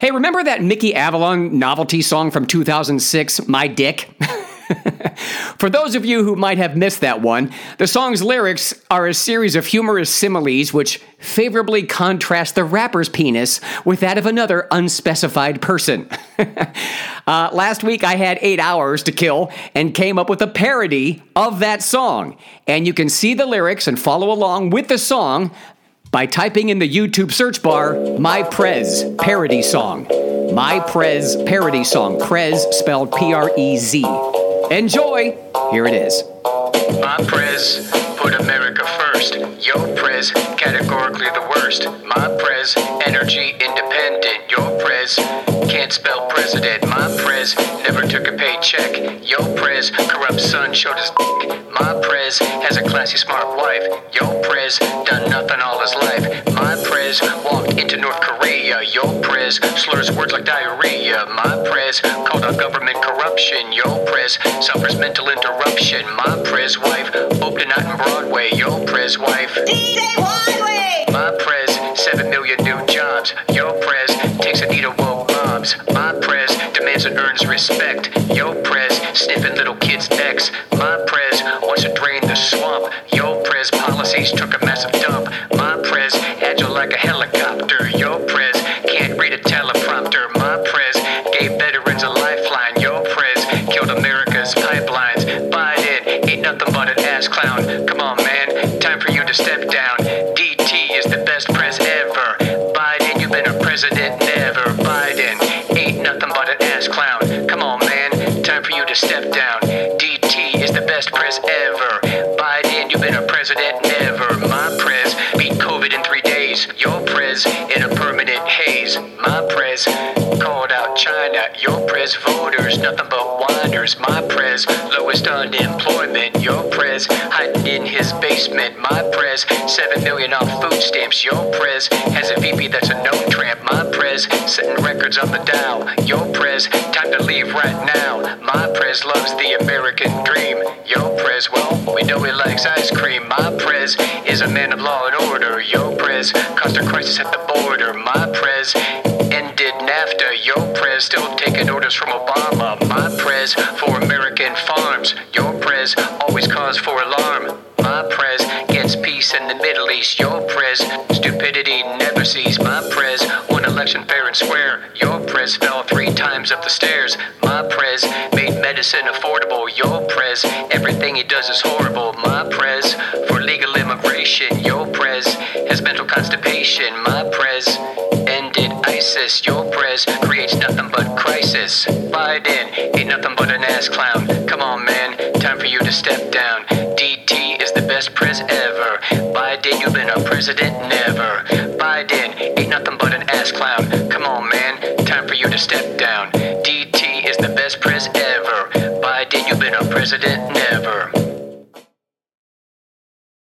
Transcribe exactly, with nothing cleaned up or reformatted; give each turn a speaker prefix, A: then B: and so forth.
A: Hey, remember that Mickey Avalon novelty song from two thousand six, My Dick? For those of you who might have missed that one, the song's lyrics are a series of humorous similes which favorably contrast the rapper's penis with that of another unspecified person. uh, last week I had eight hours to kill and came up with a parody of that song. And you can see the lyrics and follow along with the song by typing in the YouTube search bar, My Prez Parody Song. My Prez Parody Song. Prez spelled P R E Z. Enjoy! Here it is.
B: My Prez, put America first. Yo Prez, categorically the worst. My Prez, energy independent. Yo Prez, can't spell president. My Prez, never took a paycheck. Yo Prez, corrupt son showed his dick. My Prez, has a classy smart wife. Yo Prez, done nothing all his life. My Prez, walked into North Korea. Yo Prez, slurs words like diarrhea. My Prez, called out government corruption. Yo Prez, suffers mental interruption. My Prez wife, opened a night on Broadway. Yo Prez wife,
C: D J Wideway.
B: My Prez, seven million new jobs. Yo Prez, takes Anita woke mobs. My Prez, demands and earns respect. Yo Prez, sniffing little kids' necks. My Prez, wants to drain the swamp. Yo Prez, policies took a massive dump. My Prez, agile like a helicopter. Yo Prez, can't read a teleprompter. My Prez, gave veterans a lifeline. Yo Prez, killed America's pipelines. Biden, ain't nothing but an ass clown. Come on, man, time for you to step down. D T is the best prez ever. Biden, you've been a president never. Biden, ain't nothing but an ass clown. Come on, man, time for you to step down. D T is the best prez ever. Biden, you've been a president never. My prez beat COVID in three days. Your prez in a permanent haze. My prez called out China. Your prez voters, nothing but whiners. My prez lowest unemployment. Your prez hiding in his basement. My prez seven million off food stamps. Your prez has a V P that's a known tramp. My prez setting records on the Dow. Your prez time to leave right now. My prez loves the American dream. Your prez, well, we know he likes ice cream. My prez is a man of law and order. Your prez caused a crisis at the border. My prez ended NAFTA. Your prez still taking orders from Obama. My prez for American farms. Your prez always cause for alarm. My prez gets peace in the Middle East. Your prez stupidity never cease. My prez won election fair and square. Your prez fell three times up the stairs. My prez made medicine affordable. Your prez, everything he does is horrible. My prez for legal immigration. Your prez has mental constipation. My prez ended ISIS. Your prez creates nothing but crisis. Biden ain't nothing but an ass clown. Come on, man, time for you to step down. D T is the best prez ever. Biden, you've been a president never. Biden ain't nothing but an ass clown. Come on, man, time for you to step down. D T is the best prez ever. Biden, you've been a president never.